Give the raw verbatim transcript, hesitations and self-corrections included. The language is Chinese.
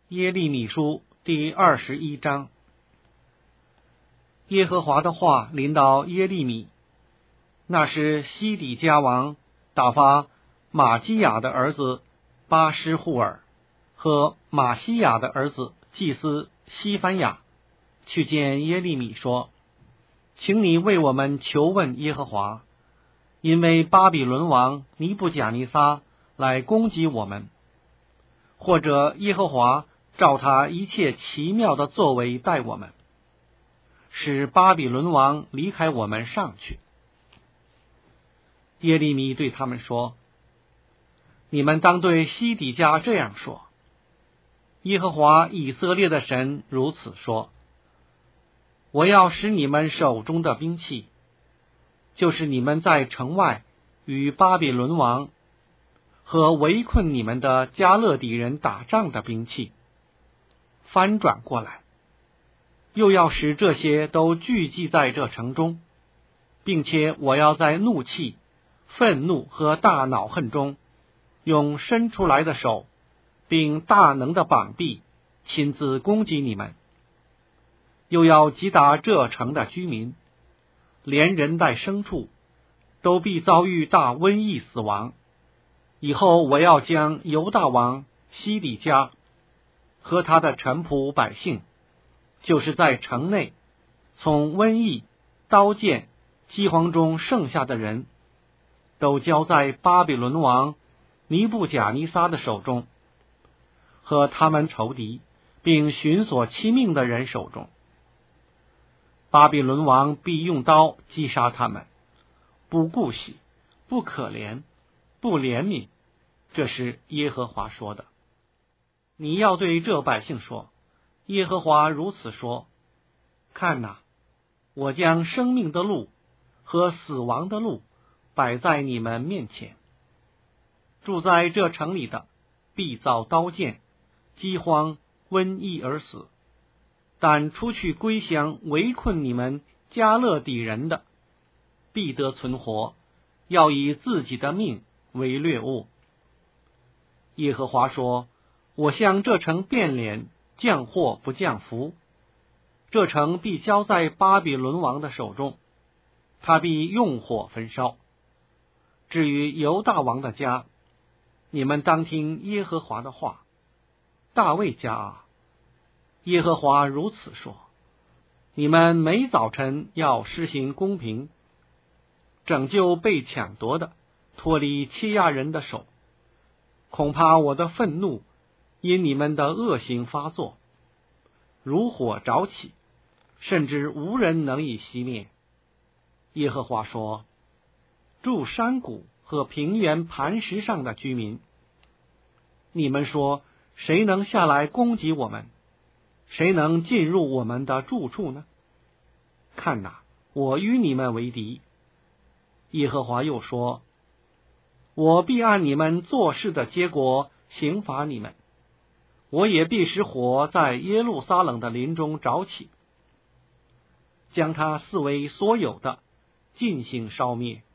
耶利米书第二十一章。耶和华的话临到耶利米，那是西底家王打发玛基亚的儿子巴施户尔和玛西亚的儿子祭司西番雅去见耶利米说，请你为我们求问耶和华，因为巴比伦王尼布甲尼撒来攻击我们，或者耶和华照他一切奇妙的作为待我们，使巴比伦王离开我们上去。耶利米对他们说，你们当对西底家这样说，耶和华以色列的神如此说，我要使你们手中的兵器，就是你们在城外与巴比伦王和围困你们的加勒底人打仗的兵器，翻转过来，又要使这些都聚集在这城中，并且我要在怒气、愤怒和大恼恨中，用伸出来的手并大能的膀臂亲自攻击你们，又要击打这城的居民，连人带牲畜都必遭遇大瘟疫死亡。以后我要将犹大王西底家和他的臣仆百姓，就是在城内从瘟疫、刀剑、饥荒中剩下的人，都交在巴比伦王尼布甲尼撒的手中，和他们仇敌并寻索其命的人手中。巴比伦王必用刀击杀他们，不顾惜，不可怜，不怜悯，这是耶和华说的。你要对这百姓说，耶和华如此说，看哪，我将生命的路和死亡的路摆在你们面前，住在这城里的必遭刀剑、饥荒、瘟疫而死，但出去归乡围困你们加勒底人的，必得存活，要以自己的命为掠物。耶和华说，我向这城变脸，降祸不降福，这城必交在巴比伦王的手中，他必用火焚烧。至于犹大王的家，你们当听耶和华的话。大卫家啊，耶和华如此说，你们每早晨要施行公平，拯救被抢夺的，脱离欺压人的手。恐怕我的愤怒因你们的恶行发作，如火着起，甚至无人能以熄灭。耶和华说，住山谷和平原磐石上的居民，你们说，谁能下来攻击我们？谁能进入我们的住处呢？看哪，我与你们为敌。耶和华又说，我必按你们做事的结果刑罚你们，我也必使火在耶路撒冷的林中着起，将它四围所有的尽行烧灭。